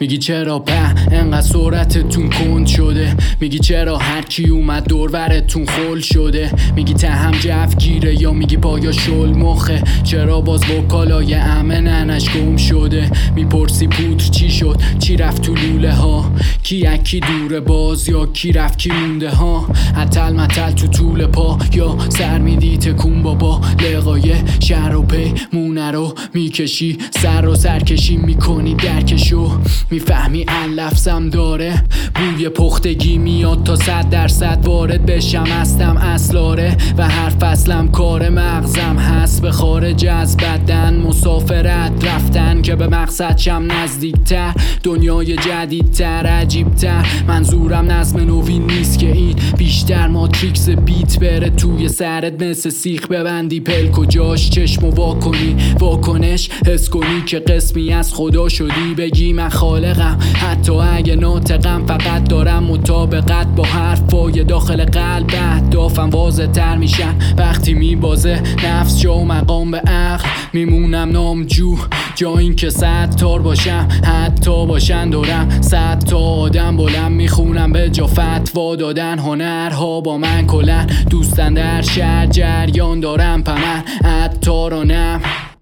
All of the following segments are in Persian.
میگی چرا انقدر سرعتتون کند شده، میگی چرا هر کی اومد دورورتون خل شده، میگی تهم جفگیره یا میگی پایا شل مخه، چرا باز وکالای امه ننش گم شده، میپرسی پودر چی شد، چی رفت تو لوله ها، کی اکی دوره باز یا کی رفت کی مونده ها، عطل مطل تو طول پا یا سر میدی تکون بابا، لقای شهر و پیمونه رو میکشی، سر و سرکشی میکنی درکشو، میفهمی لفظم داره بوی پختگی میاد تا 100% وارد بشم، هستم اصلاره و هر فصلم کار مغزم هست به خارج از بدن، مسافرت رفتن که به مقصد شم نزدیکتر، دنیای جدیدتر عجیبتر، منظورم نظم نوی نیست که این بیشتر ماتریکس بیت بره توی سرت مثل سیخ ببندی پلک و جاش چشم و واکنی واکنش حس کنی که قسمی از خدا شدی، بگی من خالقم حتی اگه ناطقم، فقط دارم مطابقت با حرفای داخل قلب، اهدافم واضح تر میشن وقتی میبازه نفس جا و مقام به عقل، میمونم نامجو جا این که 100 تار باشم حتی باشن دارم 100 تا آدم بلند میخونم به جا فتوا دادن، هنرها با من کلن دوستن در شهر جریان دارم پمن عطارانم،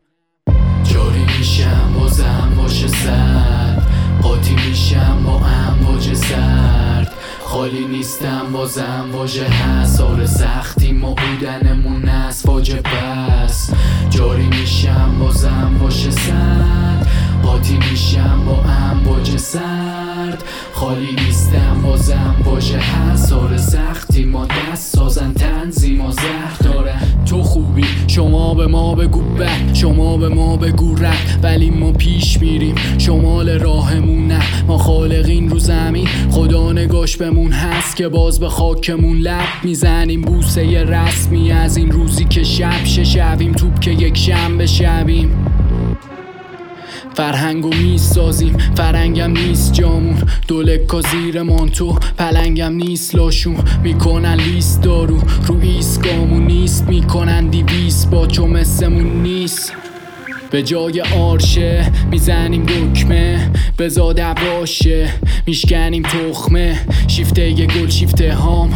جاری میشم بازم باشه سرد، قاطی میشم با امواج سرد، خالی نیستم بازم واژه هست، آره سختی ما بودنمون از فاجعه بس، جاری میشم بازم باشه سرد، قاطی میشم با امواج سرد، خالی نیستم بازم واژه هست، آره سختی ما دست سازن تنظیم و زهر دارن، تو خوبی شما به ما بگو بد، شما به ما بگو رد، ولی ما پیش میریم شمال راهمون نه، ما خالقین رو زمین خدا نگاش بمون هست که باز به خاکمون لب میزنیم، بوسه رسمی از این روزی که شب شویم توپ که یک شنبه شویم، فرهنگو میسازیم فرنگم نیست جامون، دولکا زیر مانتو پلنگم نیست لاشون، میکنن لیست دارو رو ایسکامون نیست، میکنن 200 با چو مثمون نیست، به جای آرشه میزنیم دکمه بزاده باشه، میشکنیم تخمه شیفته یه گل شیفته هام،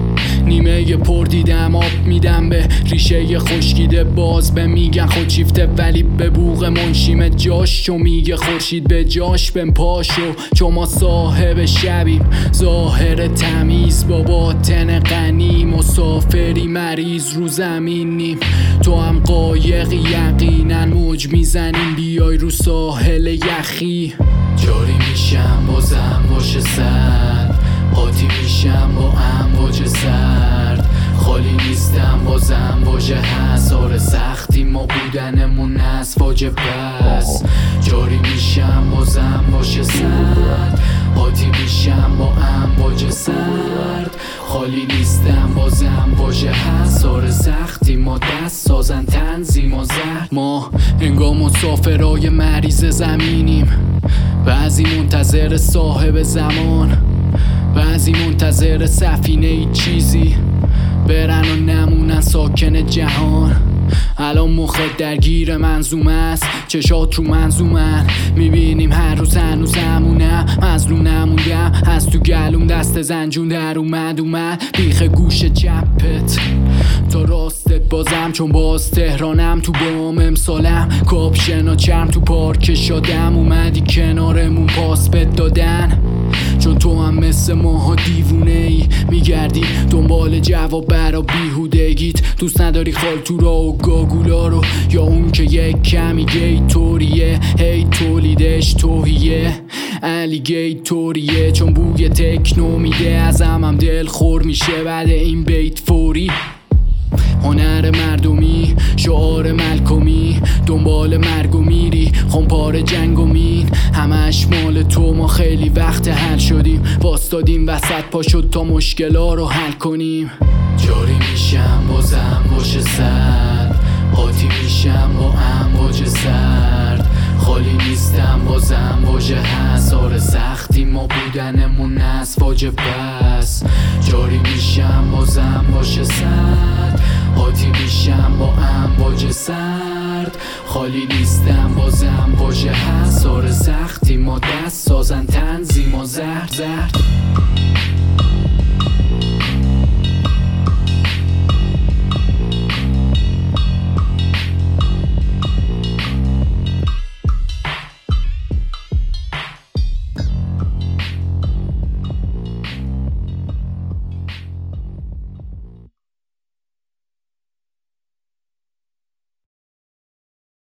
نیمه پر دیدم آب میدم به ریشه خشکیده، باز به میگن خود شیفته ولی به بوق منشیم جاش، چو میگه خورشید به جاش بن پاشو، چو ما صاحب شبیم ظاهر تمیز با باطن غنی، مسافری مریض رو زمینیم، تو هم قایقی یقینا موج میزنیم، بیای رو ساحل یخی، جاری میشم بازم باشه سرد، قاطی میشم با امواج سرد، خالی نیستم بازم واژه هست، آره سختی ما بودنمون از فاجعه بس، جاری میشم بازم باشه سرد، قاطی میشم با امواج سرد، خالی نیستم بازم واژه هست، آره سختی ما دست سازن تنظیم و زهر، ما انگار مسافرای مریض زمینیم، بعضی منتظر صاحب زمان، بعضی منتظر سفینه ای چیزی برن و نمونن ساکن جهان، الان مخت درگیر منظومه است، چشات رو منظومن، میبینیم هر روز هنوزمونم مظلوم نموندم، از تو گلوم دست زنجون در اومد بیخ گوش چپت تا راستت بازم، چون باز تهرانم تو بام امسالم، کاپشنا چرم تو پارک شادم، اومدی کنارمون پاس بد دادن، چون تو هم مثل ماها دیوونه ای میگردی دنبال جواب برا بیهودگیت، دوست نداری خالتورا و گاگولا رو، یا اون که یک کمی گیتوریه هی تولیدش توهیه الیگیتوریه، چون بوی تکنو میده ازم دل خور میشه بعد این بیت فوری، هنر مردمی شعار ملکمی، دنبال مرگ و میری خونپار جنگ و مین، همش مال تو، ما خیلی وقت حل شدیم، واستادیم وسط پا شد تا مشکلا رو حل کنیم، جاری میشم بازم باشه سرد، قاطی میشم با امواج سرد، خالی نیستم بازم واژه هست، آره سختی ما بودنمون از فاجعه بس، جاری میشم بازم باشه سرد، قاطی میشم با امواج سرد، خالی نیستم بازم واژه هست آره سختی ما دست سازن تنظیم و زهر